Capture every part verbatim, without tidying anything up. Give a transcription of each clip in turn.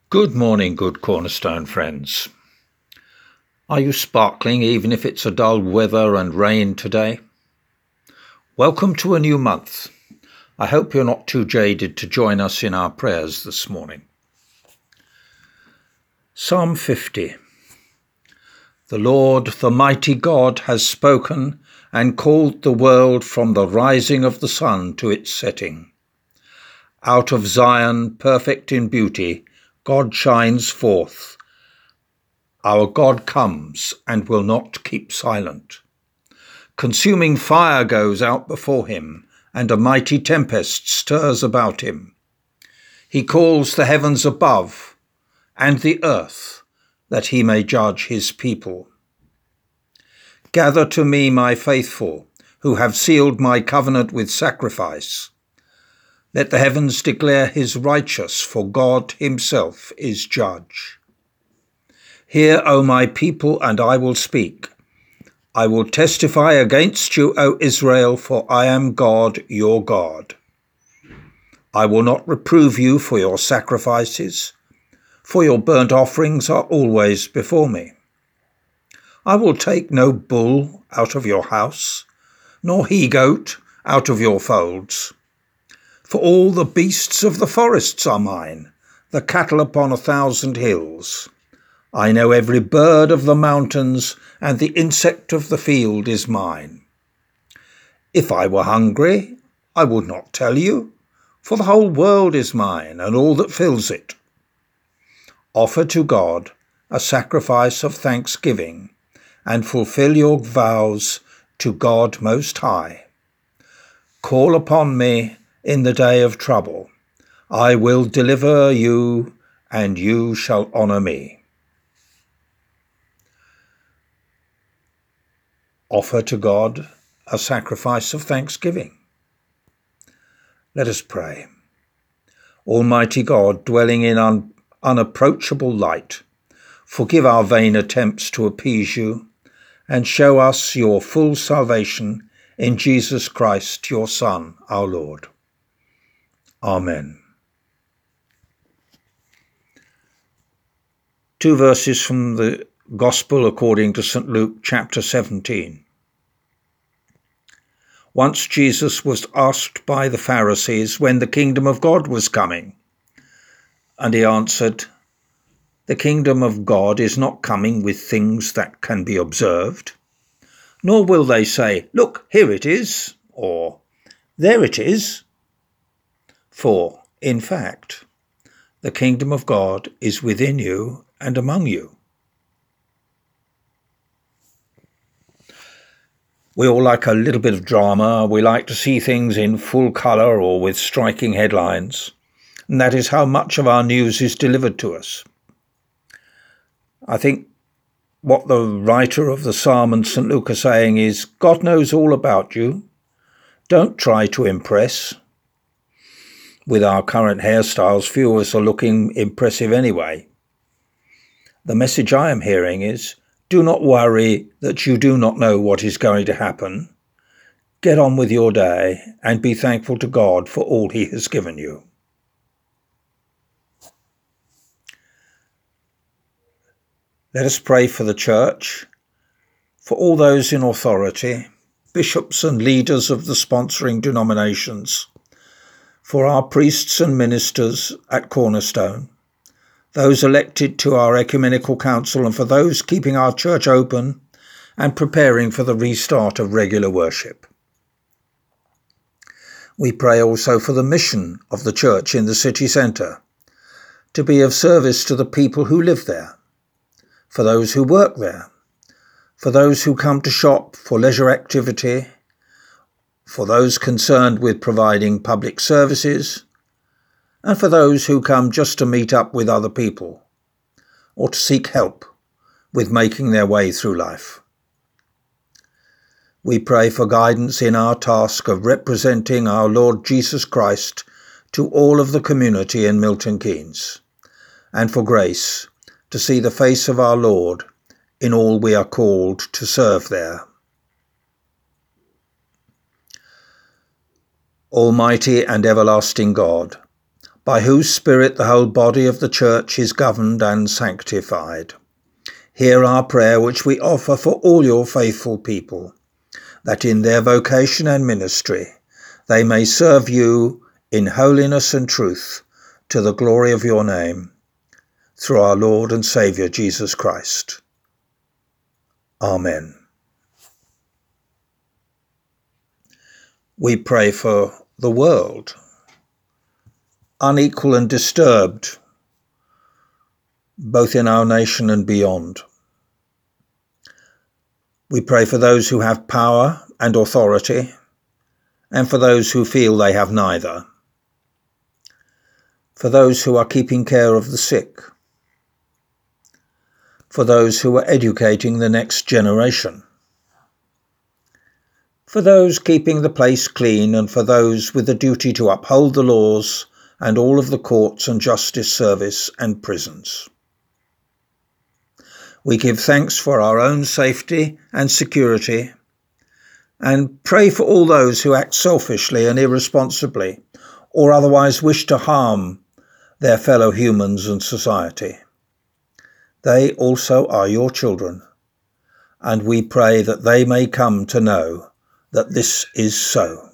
Good morning, good Cornerstone friends. Are you sparkling even if it's a dull weather and rain today? Welcome to a new month. I hope you're not too jaded to join us in our prayers this morning. Psalm fifty. The Lord, the mighty God, has spoken and called the world from the rising of the sun to its setting. Out of Zion, perfect in beauty, God shines forth. Our God comes and will not keep silent. Consuming fire goes out before him, and a mighty tempest stirs about him. He calls the heavens above and the earth, that he may judge his people. Gather to me my faithful, who have sealed my covenant with sacrifice. Let the heavens declare his righteous, for God himself is judge. Hear, O my people, and I will speak. I will testify against you, O Israel, for I am God, your God. I will not reprove you for your sacrifices, for your burnt offerings are always before me. I will take no bull out of your house, nor he-goat out of your folds. For all the beasts of the forests are mine, the cattle upon a thousand hills. I know every bird of the mountains, and the insect of the field is mine. If I were hungry, I would not tell you, for the whole world is mine, and all that fills it. Offer to God a sacrifice of thanksgiving, and fulfill your vows to God Most High. Call upon me in the day of trouble. I will deliver you, and you shall honour me. Offer to God a sacrifice of thanksgiving. Let us pray. Almighty God, dwelling in un- unapproachable light, forgive our vain attempts to appease you, and show us your full salvation in Jesus Christ, your Son, our Lord. Amen. Two verses from the Gospel according to Saint Luke, chapter seventeen. Once Jesus was asked by the Pharisees when the kingdom of God was coming, and he answered, "The kingdom of God is not coming with things that can be observed, nor will they say, 'Look, here it is,' or 'There it is.' For, in fact, the kingdom of God is within you and among you." We all like a little bit of drama. We like to see things in full colour or with striking headlines. And that is how much of our news is delivered to us. I think what the writer of the Psalm and Saint Luke are saying is, God knows all about you. Don't try to impress. With our current hairstyles, few of us are looking impressive anyway. The message I am hearing is, do not worry that you do not know what is going to happen. Get on with your day and be thankful to God for all he has given you. Let us pray for the Church, for all those in authority, bishops and leaders of the sponsoring denominations, for our priests and ministers at Cornerstone, those elected to our ecumenical council, and for those keeping our church open and preparing for the restart of regular worship. We pray also for the mission of the church in the city centre, to be of service to the people who live there, for those who work there, for those who come to shop for leisure activity, for those concerned with providing public services, and for those who come just to meet up with other people, or to seek help with making their way through life. We pray for guidance in our task of representing our Lord Jesus Christ to all of the community in Milton Keynes, and for grace to see the face of our Lord in all we are called to serve there. Almighty and everlasting God, by whose Spirit the whole body of the Church is governed and sanctified. Hear our prayer which we offer for all your faithful people, that in their vocation and ministry they may serve you in holiness and truth to the glory of your name, through our Lord and Saviour Jesus Christ. Amen. We pray for the world, unequal and disturbed, both in our nation and beyond. We pray for those who have power and authority, and for those who feel they have neither. For those who are keeping care of the sick. For those who are educating the next generation. For those keeping the place clean, and for those with the duty to uphold the laws and all of the courts and justice service and prisons. We give thanks for our own safety and security, and pray for all those who act selfishly and irresponsibly, or otherwise wish to harm their fellow humans and society. They also are your children, and we pray that they may come to know that this is so.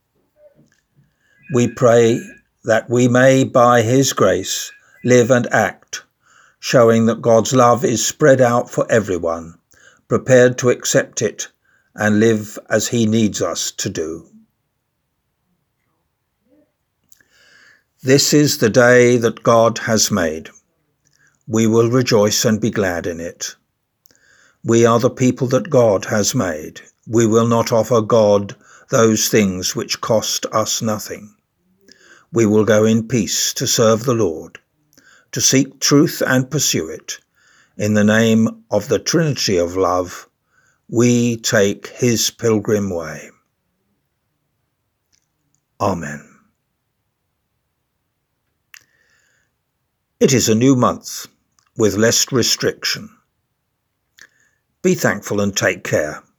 We pray that we may, by his grace, live and act, showing that God's love is spread out for everyone, prepared to accept it and live as he needs us to do. This is the day that God has made. We will rejoice and be glad in it. We are the people that God has made. We will not offer God those things which cost us nothing. We will go in peace to serve the Lord, to seek truth and pursue it. In the name of the Trinity of love, we take his pilgrim way. Amen. It is a new month with less restriction. Be thankful and take care.